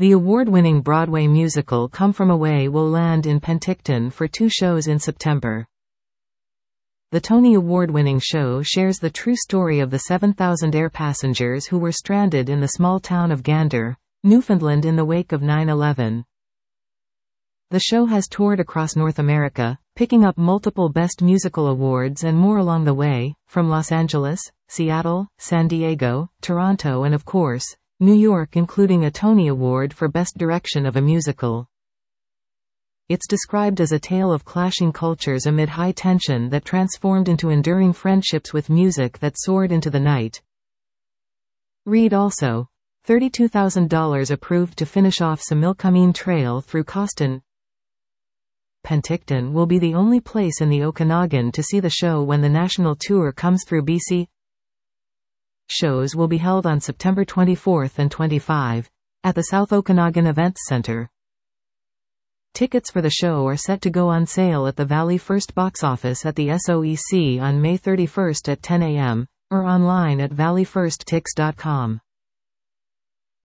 The award-winning Broadway musical Come From Away will land in Penticton for 2 shows in September. The Tony Award-winning show shares the true story of the 7,000 air passengers who were stranded in the small town of Gander, Newfoundland in the wake of 9/11. The show has toured across North America, picking up multiple Best Musical awards and more along the way, from Los Angeles, Seattle, San Diego, Toronto and of course, New York, including a Tony Award for Best Direction of a Musical. It's described as a tale of clashing cultures amid high tension that transformed into enduring friendships with music that soared into the night. Read also. $32,000 approved to finish off Similkameen Trail through Coston. Penticton will be the only place in the Okanagan to see the show when the national tour comes through BC. Shows will be held on September 24 and 25, at the South Okanagan Events Center. Tickets for the show are set to go on sale at the Valley First box office at the SOEC on May 31 at 10 a.m., or online at valleyfirsttix.com.